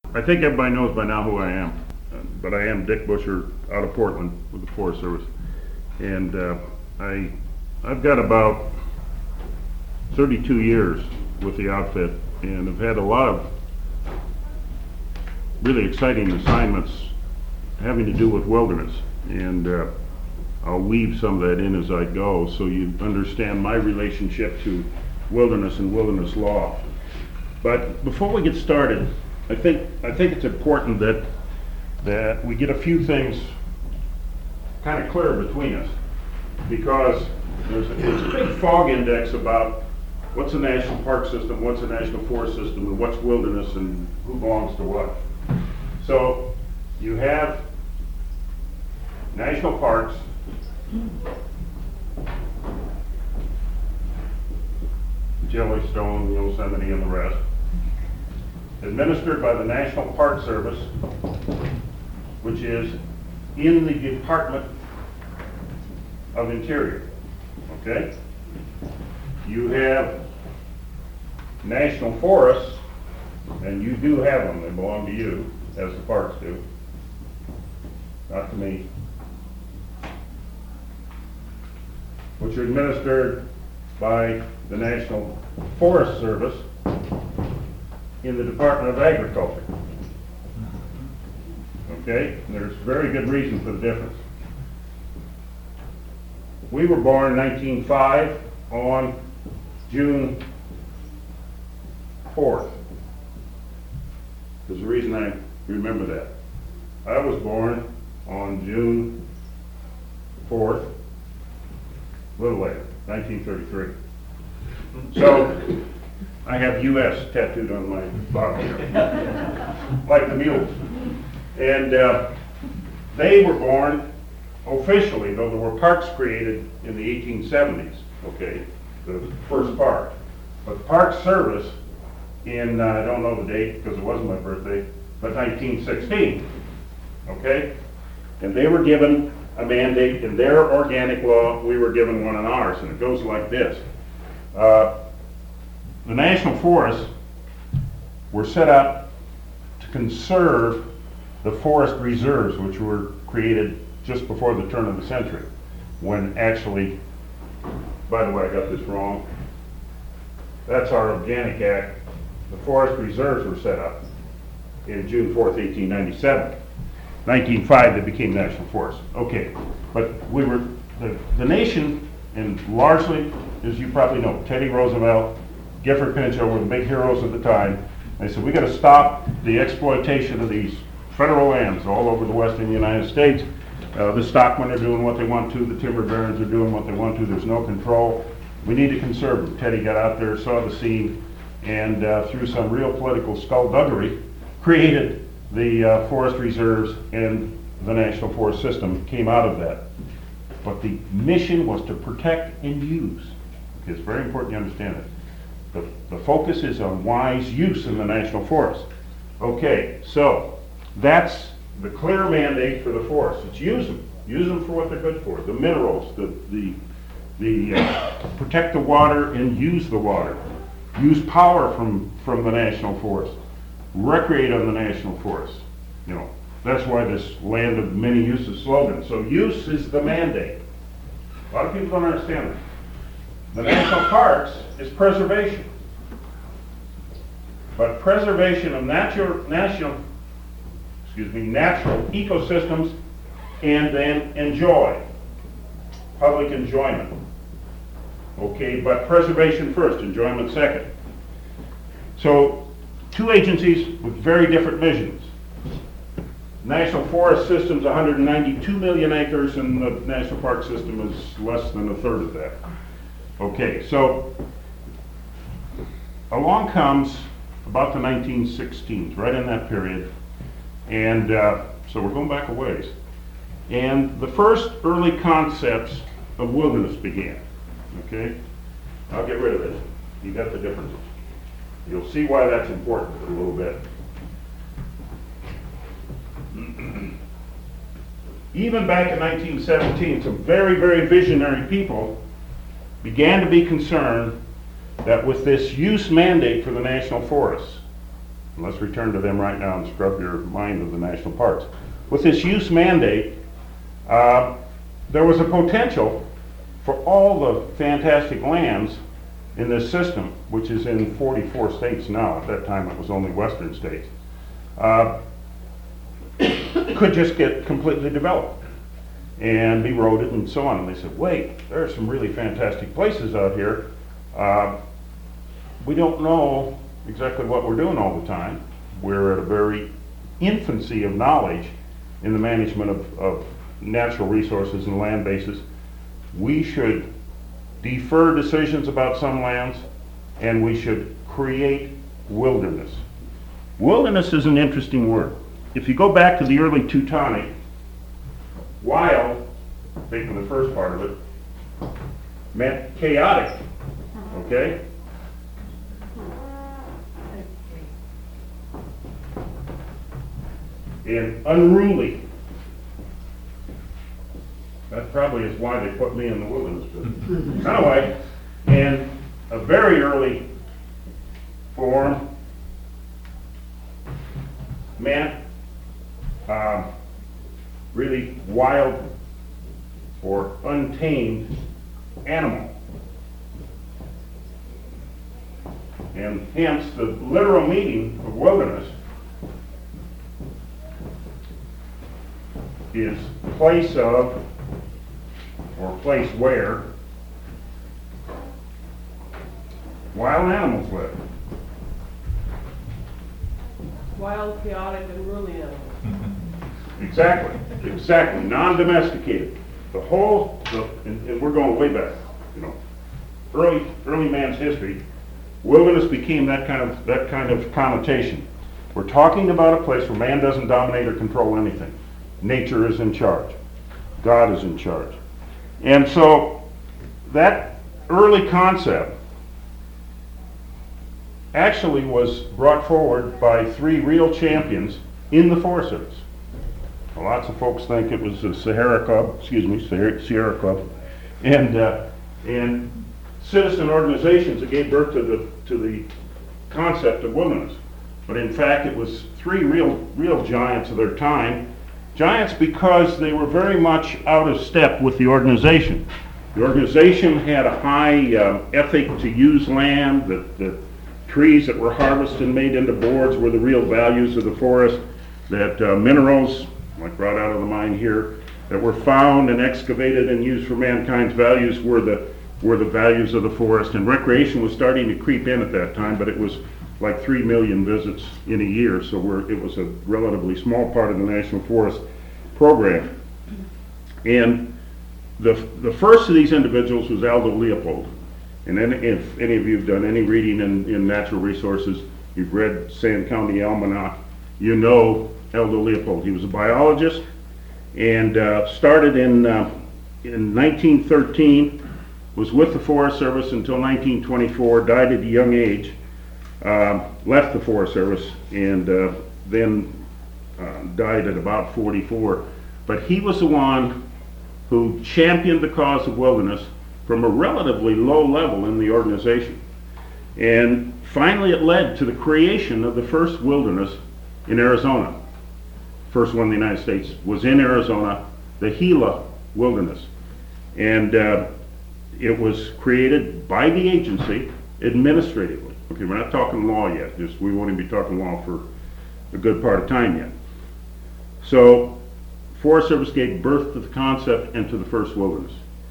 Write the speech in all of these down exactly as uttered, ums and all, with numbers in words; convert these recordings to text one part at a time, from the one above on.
I think everybody knows by now who I am, uh, but I am Dick Busher out of Portland with the Forest Service. And uh, I, I've got about thirty-two years with the outfit, and I've had a lot of really exciting assignments having to do with wilderness. And uh, I'll weave some of that in as I go so you understand my relationship to wilderness and wilderness law. But before we get started, I think I think it's important that that we get a few things kind of clear between us, because there's a, there's a big fog index about what's a national park system, what's a national forest system, and what's wilderness, and who belongs to what. So you have national parks, Yellowstone, Yosemite, and the rest, administered by the National Park Service, which is in the Department of Interior, okay? You have national forests, and you do have them, they belong to you, as the parks do, not to me, which are administered by the National Forest Service in the Department of Agriculture. Okay? And there's very good reason for the difference. We were born in nineteen oh five on June fourth. There's a reason I remember that. I was born on June fourth, a little later, nineteen thirty-three. So, I have U S tattooed on my bottom here, like the mules. And uh, they were born officially, though there were parks created in the eighteen seventies, okay, the first park. But the Park Service in, uh, I don't know the date because it wasn't my birthday, but nineteen sixteen, okay? And they were given a mandate in their organic law, we were given one in ours, and it goes like this. Uh, the national forests were set up to conserve the forest reserves, which were created just before the turn of the century, when actually, by the way, I got this wrong, that's our Organic Act. The forest reserves were set up in June fourth, eighteen ninety-seven. nineteen oh five, they became national forests. Okay, but we were, the, the nation, and largely, as you probably know, Teddy Roosevelt, Gifford Pinchot were the big heroes of the time. They said, we got to stop the exploitation of these federal lands all over the western United States. Uh, the stockmen are doing what they want to, the timber barons are doing what they want to, there's no control. We need to conserve them. Teddy got out there, saw the scene, and uh, through some real political skullduggery, created the uh, forest reserves, and the National Forest System came out of that. But the mission was to protect and use. Okay, it's very important you understand it. The, the focus is on wise use in the national forest. Okay, so that's the clear mandate for the forest. It's use them. Use them for what they're good for. The minerals, the, the, the uh, protect the water and use the water. Use power from, from the national forest. Recreate on the national forest. You know, that's why this land of many uses slogan. So use is the mandate. A lot of people don't understand that. The national parks is preservation. But preservation of natural, national, excuse me, natural ecosystems, and then enjoy, public enjoyment. Okay, but preservation first, enjoyment second. So, two agencies with very different visions. National Forest System's one hundred ninety-two million acres, and the National Park System is less than a third of that. Okay, so along comes about the nineteen sixteens, right in that period, and uh, so we're going back a ways. And the first early concepts of wilderness began. Okay, I'll get rid of it. You got the differences. You'll see why that's important in a little bit. Even back in nineteen seventeen, some very, very visionary people began to be concerned that with this use mandate for the national forests, And let's return to them right now and scrub your mind of the national parks. With this use mandate, uh, there was a potential for all the fantastic lands in this system, which is in forty-four states now. At that time, it was only western states. Uh, could just get completely developed and be eroded and so on. And they said, wait, there are some really fantastic places out here. Uh, we don't know exactly what we're doing all the time. We're at a very infancy of knowledge in the management of, of natural resources and land bases. We should defer decisions about some lands, and we should create wilderness. Wilderness is an interesting word. If you go back to the early Teutonic, wild, taking the first part of it, meant chaotic, okay? And unruly. That probably is why they put me in the wilderness business. Anyway, in a very early form, meant uh, really wild or untamed animal. And hence the literal meaning of wilderness is place of or place where wild animals live. Wild, chaotic, and unruly animals. Exactly, exactly, non-domesticated. The whole, the, and, and we're going way back, you know, early, early man's history, wilderness became that kind of, that kind of connotation. We're talking about a place where man doesn't dominate or control anything. Nature is in charge. God is in charge. And so that early concept actually was brought forward by three real champions in the Forest Service. Well, lots of folks think it was the Sahara Club, excuse me, Sierra, Sierra Club, and uh, and citizen organizations that gave birth to the to the concept of wilderness. But in fact, it was three real real giants of their time. Giants because they were very much out of step with the organization. The organization had a high uh, ethic to use land, that the trees that were harvested and made into boards were the real values of the forest, that uh, minerals, like brought out of the mine here, that were found and excavated and used for mankind's values were the were the values of the forest. And recreation was starting to creep in at that time, but it was like three million visits in a year, so we're, it was a relatively small part of the National Forest program. And the the first of these individuals was Aldo Leopold. And then if any of you have done any reading in, in natural resources, you've read Sand County Almanac, you know Aldo Leopold. He was a biologist and uh, started in, uh, in nineteen thirteen, was with the Forest Service until nineteen twenty-four, died at a young age. Uh, left the Forest Service and uh, then uh, died at about forty-four. But he was the one who championed the cause of wilderness from a relatively low level in the organization. And finally it led to the creation of the first wilderness in Arizona. First one in the United States was in Arizona, the Gila Wilderness. And uh, it was created by the agency administratively. Okay, we're not talking law yet. Just we won't even be talking law for a good part of time yet. So, Forest Service gave birth to the concept and to the first wilderness.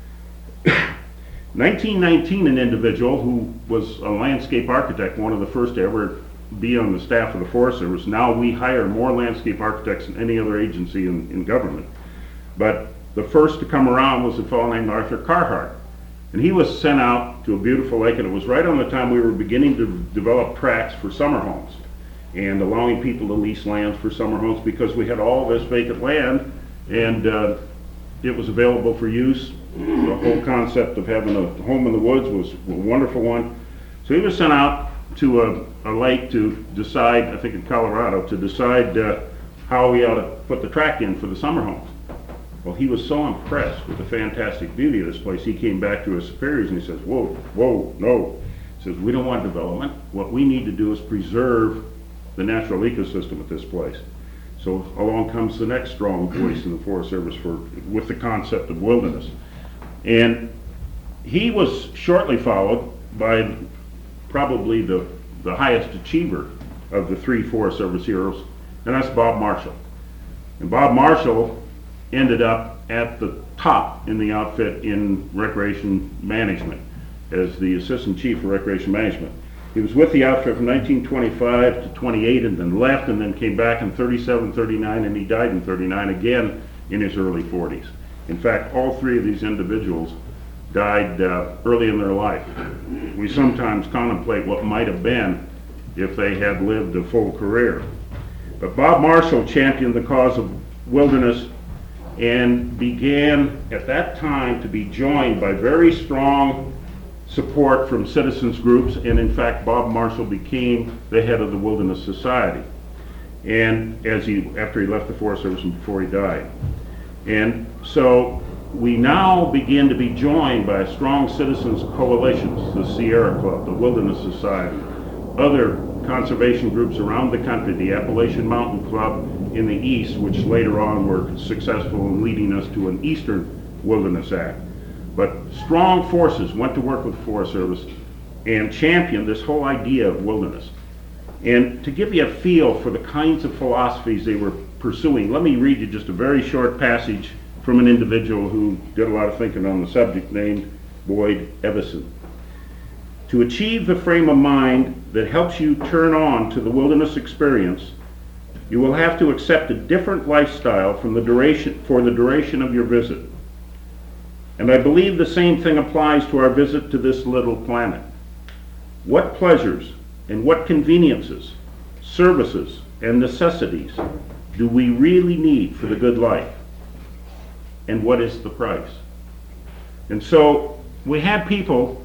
nineteen nineteen, an individual who was a landscape architect, one of the first to ever be on the staff of the Forest Service. Now we hire more landscape architects than any other agency in, in government. But the first to come around was a fellow named Arthur Carhart. And he was sent out to a beautiful lake, and it was right on the time we were beginning to develop tracts for summer homes and allowing people to lease lands for summer homes, because we had all this vacant land and uh, it was available for use. The whole concept of having a home in the woods was a wonderful one. So he was sent out to a, a lake to decide, I think in Colorado, to decide uh, how we ought to put the tract in for the summer homes. Well, he was so impressed with the fantastic beauty of this place, he came back to his superiors and he says, whoa, whoa, no. He says, we don't want development. What we need to do is preserve the natural ecosystem at this place. So along comes the next strong voice in the Forest Service for, with the concept of wilderness. And he was shortly followed by probably the, the highest achiever of the three Forest Service heroes, and that's Bob Marshall. And Bob Marshall ended up at the top in the outfit in recreation management as the assistant chief of recreation management. He was with the outfit from nineteen twenty-five to twenty-eight and then left and then came back in thirty-seven, thirty-nine, and he died in thirty-nine again in his early forties. In fact, all three of these individuals died uh, early in their life. We sometimes contemplate what might have been if they had lived a full career. But Bob Marshall championed the cause of wilderness and began at that time to be joined by very strong support from citizens groups, and in fact Bob Marshall became the head of the Wilderness Society, and as he after he left the Forest Service and before he died. And so we now begin to be joined by strong citizens coalitions, the Sierra Club, the Wilderness Society, other conservation groups around the country, the Appalachian Mountain Club in the east, which later on were successful in leading us to an Eastern Wilderness Act. But strong forces went to work with the Forest Service and championed this whole idea of wilderness. And to give you a feel for the kinds of philosophies they were pursuing, let me read you just a very short passage from an individual who did a lot of thinking on the subject named Boyd Evison. To achieve the frame of mind that helps you turn on to the wilderness experience, you will have to accept a different lifestyle from the duration, for the duration of your visit. And I believe the same thing applies to our visit to this little planet. What pleasures and what conveniences, services and necessities do we really need for the good life? And what is the price? And so we had people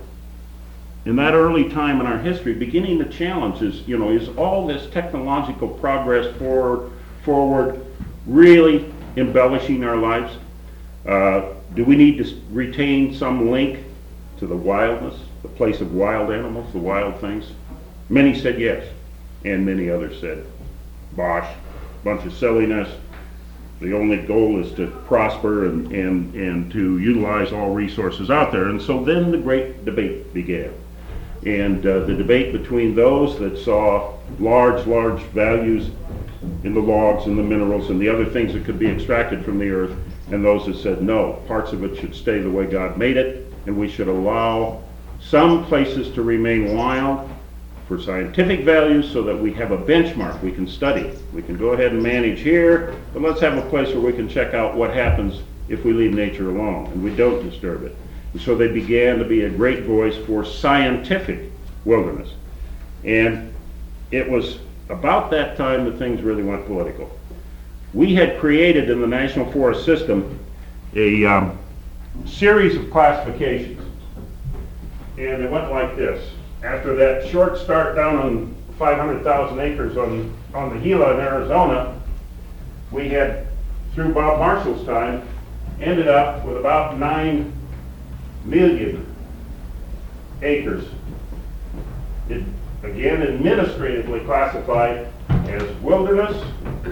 in that early time in our history beginning to challenge is, you know, is all this technological progress forward, forward really embellishing our lives? Uh, do we need to retain some link to the wildness, the place of wild animals, the wild things? Many said yes, and many others said, bosh, bunch of silliness. The only goal is to prosper and, and, and to utilize all resources out there. And so then the great debate began. And uh, the debate between those that saw large, large values in the logs and the minerals and the other things that could be extracted from the earth, and those that said no, parts of it should stay the way God made it, and we should allow some places to remain wild for scientific values so that we have a benchmark we can study. We can go ahead and manage here, but let's have a place where we can check out what happens if we leave nature alone and we don't disturb it. And so they began to be a great voice for scientific wilderness. And it was about that time that things really went political. We had created in the National Forest System a um, series of classifications. And it went like this. After that short start down on five hundred thousand acres on, on the Gila in Arizona, we had, through Bob Marshall's time, ended up with about nine million acres. It, again, administratively classified as wilderness.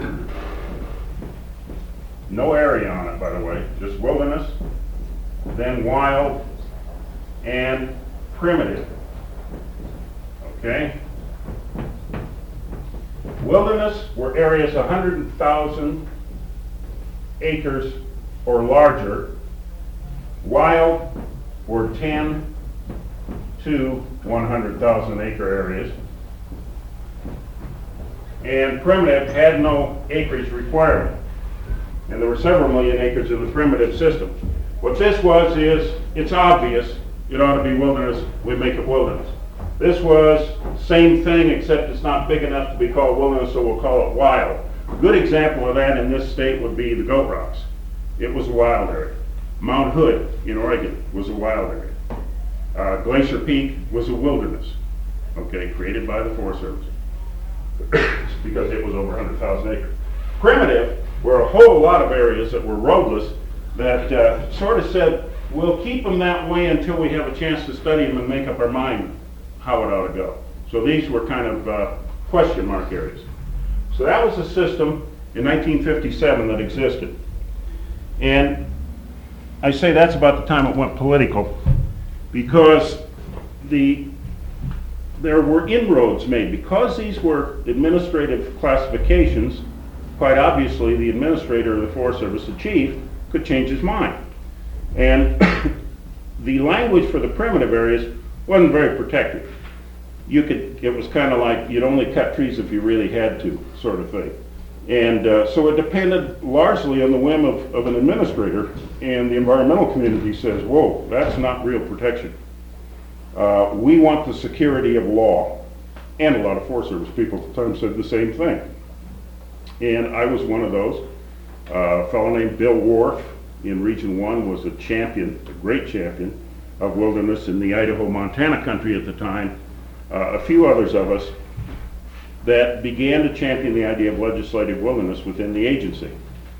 No area on it, by the way, just wilderness, then wild, and primitive. Okay? Wilderness were areas one hundred thousand acres or larger. Wild were ten to one hundred thousand acre areas. And primitive had no acreage requirement. And there were several million acres in the primitive system. What this was is, it's obvious it ought to be wilderness, we make it wilderness. This was same thing, except it's not big enough to be called wilderness, so we'll call it wild. A good example of that in this state would be the Goat Rocks. It was a wild area. Mount Hood in Oregon was a wild area. Uh, Glacier Peak was a wilderness, okay, created by the Forest Service because it was over one hundred thousand acres. Primitive were a whole lot of areas that were roadless that uh, sort of said, we'll keep them that way until we have a chance to study them and make up our mind how it ought to go. So these were kind of uh, question mark areas. So that was the system in nineteen fifty-seven that existed. And I say that's about the time it went political, because the there were inroads made. Because these were administrative classifications, quite obviously the administrator of the Forest Service, the chief, could change his mind. And the language for the primitive areas wasn't very protective. You could, it was kind of like you'd only cut trees if you really had to, sort of thing. And uh, so it depended largely on the whim of, of an administrator, and the environmental community says, whoa, that's not real protection. Uh, we want the security of law. And a lot of Forest Service people at the time said the same thing. And I was one of those. Uh, a fellow named Bill Wharf in Region one was a champion, a great champion of wilderness in the Idaho-Montana country at the time. Uh, a few others of us that began to champion the idea of legislative wilderness within the agency.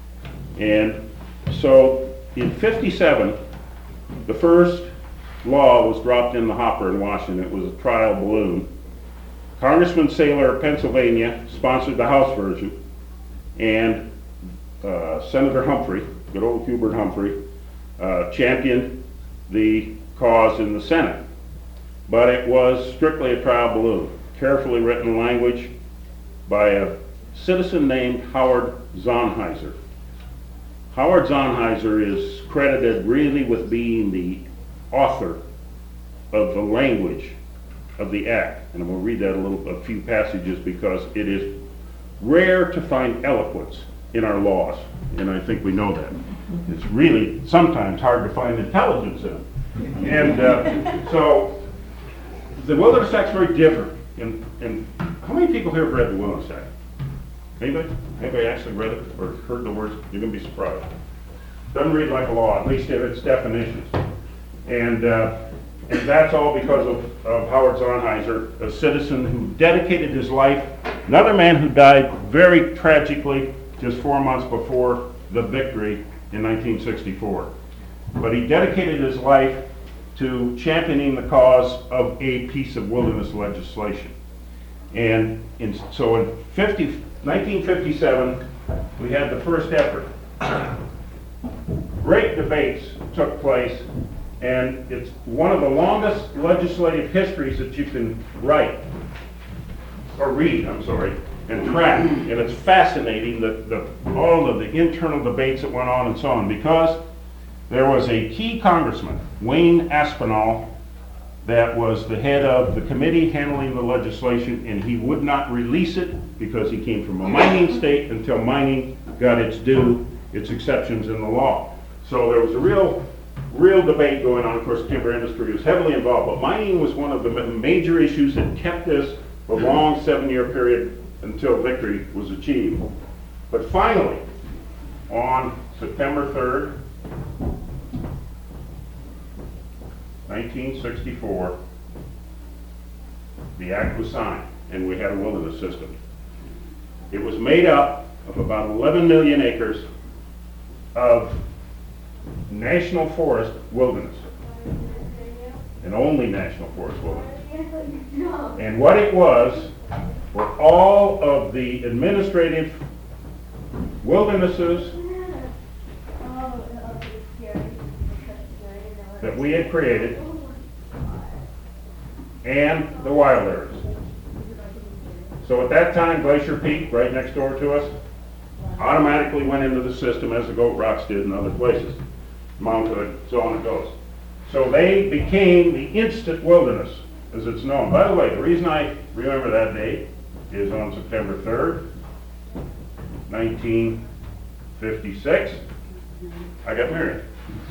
And so in fifty-seven, the first law was dropped in the hopper in Washington. It was a trial balloon. Congressman Saylor of Pennsylvania sponsored the House version, and uh, Senator Humphrey, good old Hubert Humphrey, uh, championed the cause in the Senate. But it was strictly a trial balloon, carefully written language by a citizen named Howard Zonheiser. Howard Zonheiser is credited really with being the author of the language of the act. And I'm going to read that a little, a few passages, because it is rare to find eloquence in our laws, and I think we know that. It's really sometimes hard to find intelligence in them. And uh, so the Wilderness Act's very different. And, and how many people here have read the Wilderness Act? Anybody? Anybody actually read it or heard the words? You're going to be surprised. Doesn't read like a law, at least in its definitions. And, uh, and that's all because of, of Howard Zonheiser, a citizen who dedicated his life, another man who died very tragically just four months before the victory in nineteen sixty-four. But he dedicated his life to championing the cause of a piece of wilderness legislation. And in, so in fifty, nineteen fifty-seven, we had the first effort. Great debates took place, and it's one of the longest legislative histories that you can write, or read, I'm sorry, and track. And it's fascinating, the, the, all of the internal debates that went on and so on, because there was a key congressman, Wayne Aspinall, that was the head of the committee handling the legislation, and he would not release it because he came from a mining state until mining got its due, its exceptions in the law. So there was a real, real debate going on. Of course, timber industry was heavily involved, but mining was one of the major issues that kept this a long seven-year period until victory was achieved. But finally, on September third, nineteen sixty-four, the act was signed, and we had a wilderness system. It was made up of about eleven million acres of national forest wilderness, and only national forest wilderness. And what it was were all of the administrative wildernesses that we had created and the wild areas. So at that time, Glacier Peak, right next door to us, automatically went into the system as the Goat Rocks did in other places. Mount Hood, so on it goes. So they became the instant wilderness, as it's known. By the way, the reason I remember that date is on September third, nineteen fifty-six, I got married.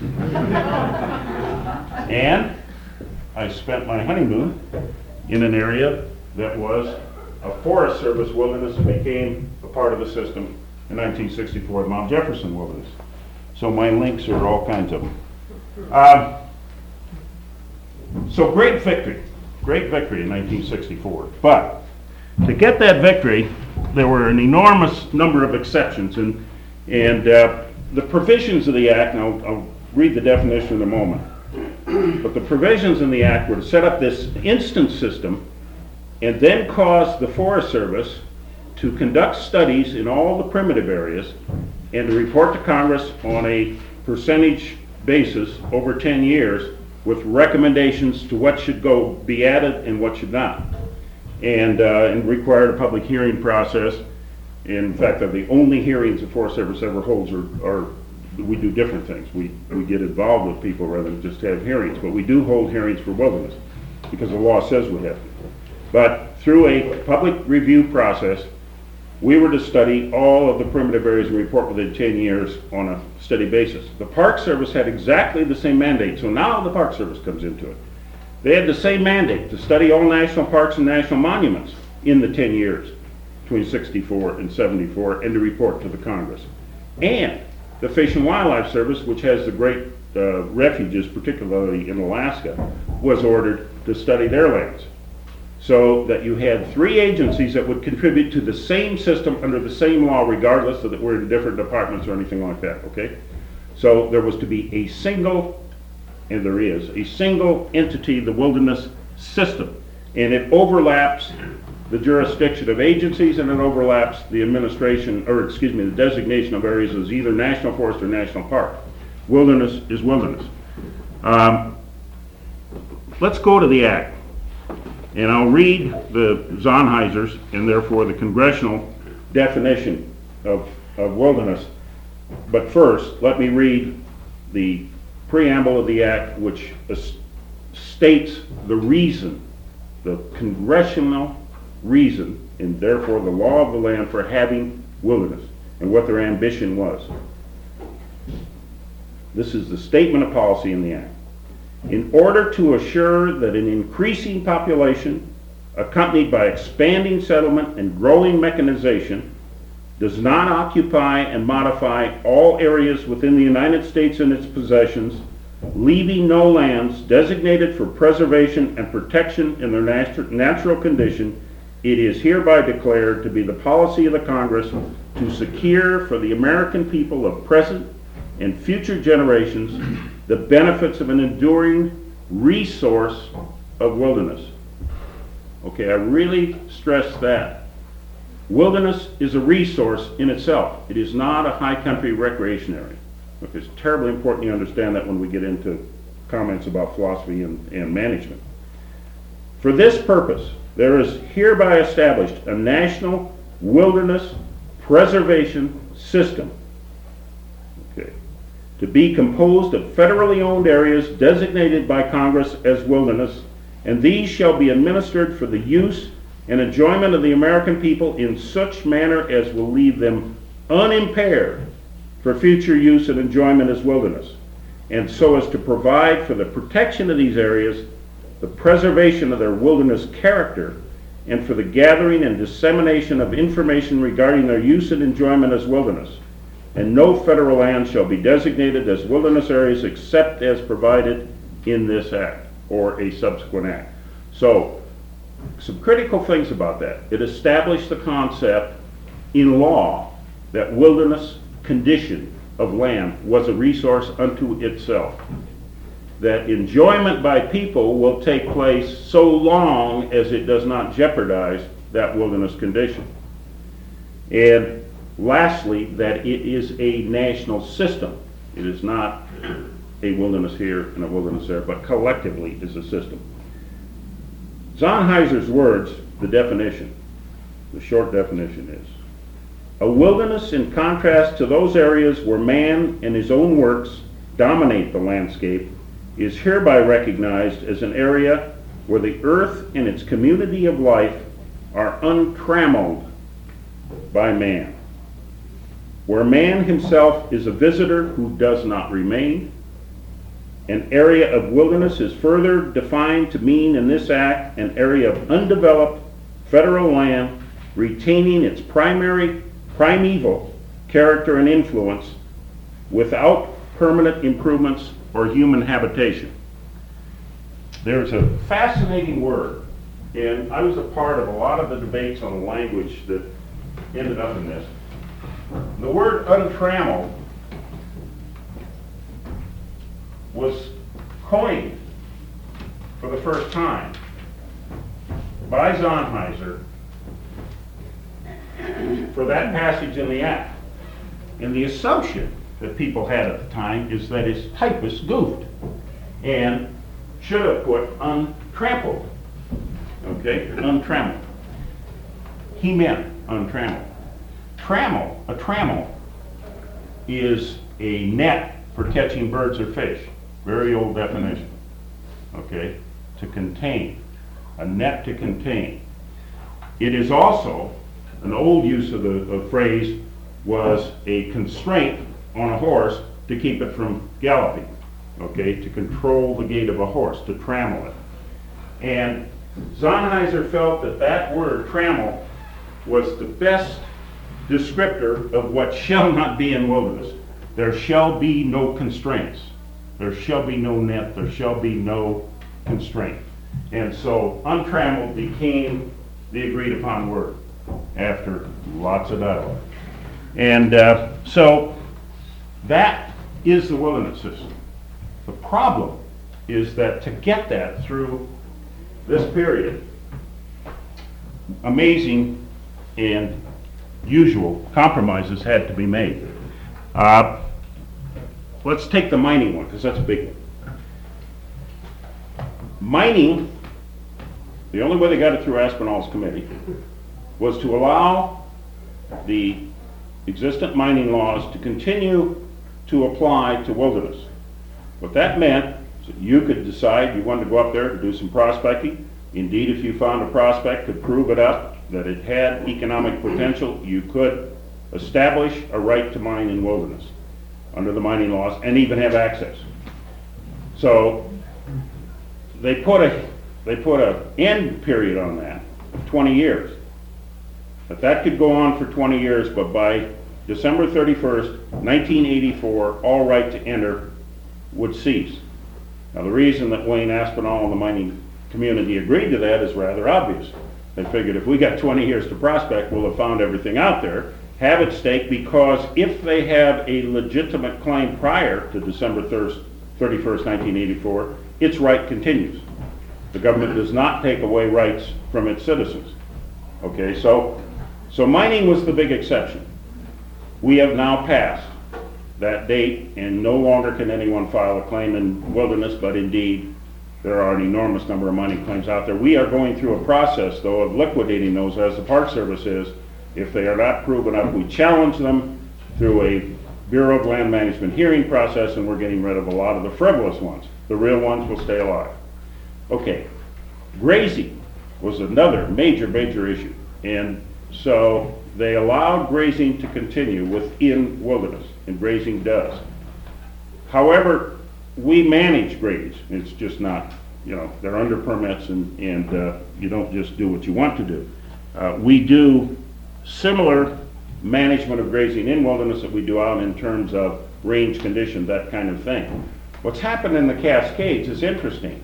And I spent my honeymoon in an area that was a Forest Service wilderness and became a part of the system in nineteen sixty-four, the Mount Jefferson Wilderness. So my links are all kinds of them. Um, so great victory, great victory in nineteen sixty-four. But to get that victory, there were an enormous number of exceptions, and and uh, the provisions of the act, and I'll, I'll read the definition in a moment, but the provisions in the act were to set up this instant system and then cause the Forest Service to conduct studies in all the primitive areas and to report to Congress on a percentage basis over ten years with recommendations to what should go, be added and what should not. And, uh, and required a public hearing process. In fact, the only hearings the Forest Service ever holds are, are, we do different things. We, we get involved with people rather than just have hearings, but we do hold hearings for wilderness because the law says we have to. But through a public review process, we were to study all of the primitive areas and report within ten years on a steady basis. The Park Service had exactly the same mandate, so now the Park Service comes into it. They had the same mandate to study all national parks and national monuments in the ten years between sixty-four and seventy-four and to report to the Congress. And the Fish and Wildlife Service, which has the great uh, refuges, particularly in Alaska, was ordered to study their lands. So that you had three agencies that would contribute to the same system under the same law, regardless of that we're in different departments or anything like that, okay? So there was to be a single, and there is, a single entity, the wilderness system. And it overlaps the jurisdiction of agencies and it overlaps the administration, or excuse me, the designation of areas as either national forest or national park. Wilderness is wilderness. Um, let's go to the act. And I'll read the Zonheiser's and therefore the congressional definition of, of wilderness. But first, let me read the preamble of the act, which es- states the reason, the congressional reason, and therefore the law of the land for having wilderness and what their ambition was. This is the statement of policy in the act. In order to assure that an increasing population, accompanied by expanding settlement and growing mechanization, does not occupy and modify all areas within the United States and its possessions, leaving no lands designated for preservation and protection in their natu- natural condition, it is hereby declared to be the policy of the Congress to secure for the American people of present and future generations the benefits of an enduring resource of wilderness. Okay, I really stress that. Wilderness is a resource in itself. It is not a high country recreation area. Okay, it's terribly important you understand that when we get into comments about philosophy and, and management. For this purpose, there is hereby established a national wilderness preservation system. Okay. To be composed of federally owned areas designated by Congress as wilderness, and these shall be administered for the use and enjoyment of the American people in such manner as will leave them unimpaired for future use and enjoyment as wilderness, and so as to provide for the protection of these areas, the preservation of their wilderness character, and for the gathering and dissemination of information regarding their use and enjoyment as wilderness. And no federal land shall be designated as wilderness areas except as provided in this act or a subsequent act. So, some critical things about that. It established the concept in law that wilderness condition of land was a resource unto itself. That enjoyment by people will take place so long as it does not jeopardize that wilderness condition. And lastly, that it is a national system. It is not a wilderness here and a wilderness there, but collectively is a system. Zonheiser's words, the definition, the short definition is, a wilderness in contrast to those areas where man and his own works dominate the landscape is hereby recognized as an area where the earth and its community of life are untrammeled by man, where man himself is a visitor who does not remain. An area of wilderness is further defined to mean in this act an area of undeveloped federal land retaining its primary, primeval character and influence without permanent improvements or human habitation. There's a fascinating word, and I was a part of a lot of the debates on the language that ended up in this. The word untrammeled was coined for the first time by Zonheiser for that passage in the act. And the assumption that people had at the time is that his typist goofed and should have put untrammeled. Okay, untrammeled. He meant untrammeled. Trammel, a trammel, is a net for catching birds or fish. Very old definition. Okay, to contain, a net to contain. It is also, an old use of the of phrase was a constraint on a horse to keep it from galloping. Okay, to control the gait of a horse, to trammel it. And Sonnheiser felt that that word, trammel, was the best descriptor of what shall not be in wilderness. There shall be no constraints. There shall be no net. There shall be no constraint. And so untrammeled became the agreed upon word after lots of dialogue. And uh, so that is the wilderness system. The problem is that to get that through this period, amazing and usual compromises had to be made. Uh, let's take the mining one, because that's a big one. Mining, the only way they got it through Aspinall's committee was to allow the existent mining laws to continue to apply to wilderness. What that meant is that you could decide you wanted to go up there to do some prospecting. Indeed, if you found a prospect, could prove it up, that it had economic potential, you could establish a right to mine in wilderness under the mining laws and even have access. So they put a they put a end period on that of twenty years. But that could go on for twenty years, but by December thirty-first, nineteen eighty-four, all right to enter would cease. Now the reason that Wayne Aspinall and the mining community agreed to that is rather obvious. They figured if we got twenty years to prospect, we'll have found everything out there, have it staked, because if they have a legitimate claim prior to December thirty-first, nineteen eighty-four, its right continues. The government does not take away rights from its citizens. Okay, so, so mining was the big exception. We have now passed that date, and no longer can anyone file a claim in wilderness, but indeed, there are an enormous number of mining claims out there. We are going through a process, though, of liquidating those, as the Park Service is. If they are not proven up, we challenge them through a Bureau of Land Management hearing process, and we're getting rid of a lot of the frivolous ones. The real ones will stay alive. Okay, grazing was another major, major issue. And so they allowed grazing to continue within wilderness, and grazing does. However, we manage graze. It's just not, you know, they're under permits, and, and uh, you don't just do what you want to do. Uh, we do similar management of grazing in wilderness that we do out in terms of range conditions, that kind of thing. What's happened in the Cascades is interesting.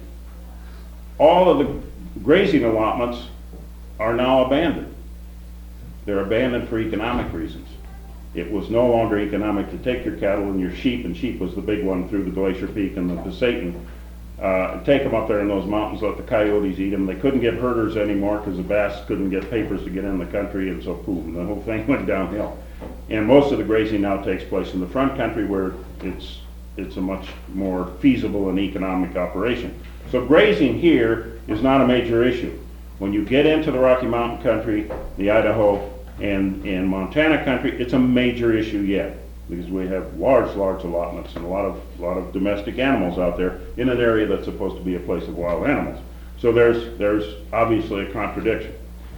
All of the grazing allotments are now abandoned. They're abandoned for economic reasons. It was no longer economic to take your cattle and your sheep, and sheep was the big one through the Glacier Peak and the Pasayten, uh, take them up there in those mountains, let the coyotes eat them. They couldn't get herders anymore because the Basques couldn't get papers to get in the country, and so boom, the whole thing went downhill. And most of the grazing now takes place in the front country, where it's it's a much more feasible and economic operation. So grazing here is not a major issue. When you get into the Rocky Mountain country, the Idaho and, and Montana country, it's a major issue yet, because we have large, large allotments and a lot of, lot of domestic animals out there in an area that's supposed to be a place of wild animals. So there's, there's obviously a contradiction.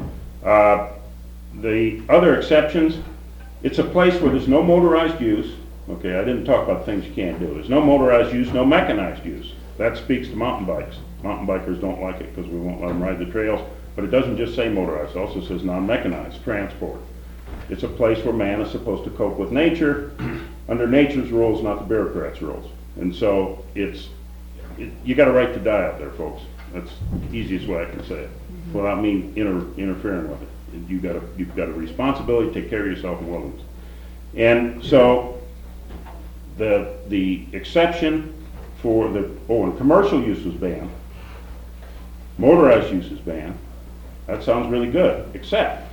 Uh, the other exceptions, it's a place where there's no motorized use. Okay, I didn't talk about things you can't do. There's no motorized use, no mechanized use. That speaks to mountain bikes. Mountain bikers don't like it because we won't let them ride the trails, but it doesn't just say motorized, it also says non-mechanized transport. It's a place where man is supposed to cope with nature under nature's rules, not the bureaucrats' rules. And so it's, it, you got a right to die out there, folks. That's the easiest way I can say it, without me inter, interfering with it. You got a, you've got a responsibility to take care of yourself in wilderness. And so the the exception for the, oh, and commercial use was banned. Motorized use is banned. That sounds really good, except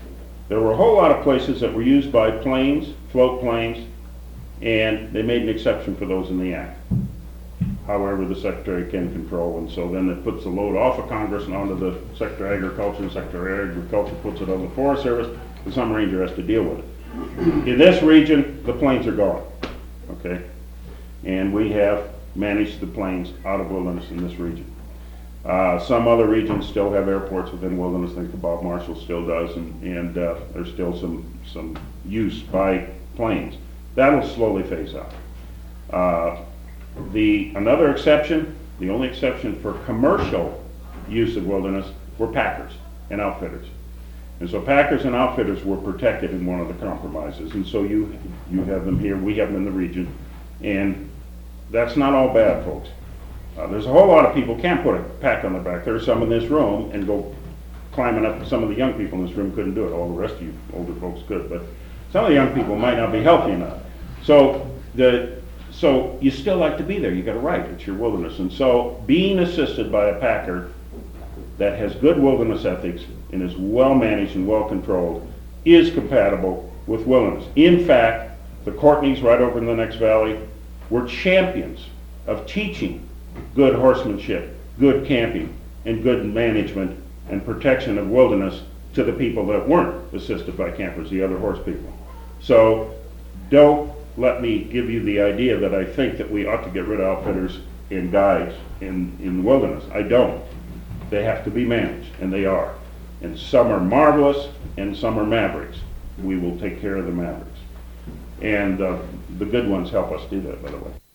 There were a whole lot of places that were used by planes, float planes, and they made an exception for those in the act. However, the Secretary can control, and so then it puts the load off of Congress and onto the Secretary of Agriculture, and Secretary of Agriculture puts it on the Forest Service, and some ranger has to deal with it. In this region, the planes are gone, okay? And we have managed the planes out of wilderness in this region. Uh, some other regions still have airports within wilderness. I think the Bob Marshall still does, and, and uh, there's still some, some use by planes. That'll slowly phase out. Uh, the, another exception, the only exception for commercial use of wilderness were packers and outfitters. And so packers and outfitters were protected in one of the compromises, and so you, you have them here, we have them in the region, and that's not all bad, folks. Uh, there's a whole lot of people can't put a pack on their back. There's some in this room and go climbing up. Some of the young people in this room couldn't do it. All the rest of you older folks could, but some of the young people might not be healthy enough. So the so you still like to be there. You got a right. It's your wilderness, and so being assisted by a packer that has good wilderness ethics and is well managed and well controlled is compatible with wilderness. In fact, the Courtneys right over in the next valley were champions of teaching good horsemanship, good camping, and good management and protection of wilderness to the people that weren't assisted by campers, the other horse people. So don't let me give you the idea that I think that we ought to get rid of outfitters and guides in, in the wilderness. I don't. They have to be managed, and they are. And some are marvelous, and some are mavericks. We will take care of the mavericks. And uh, the good ones help us do that, by the way.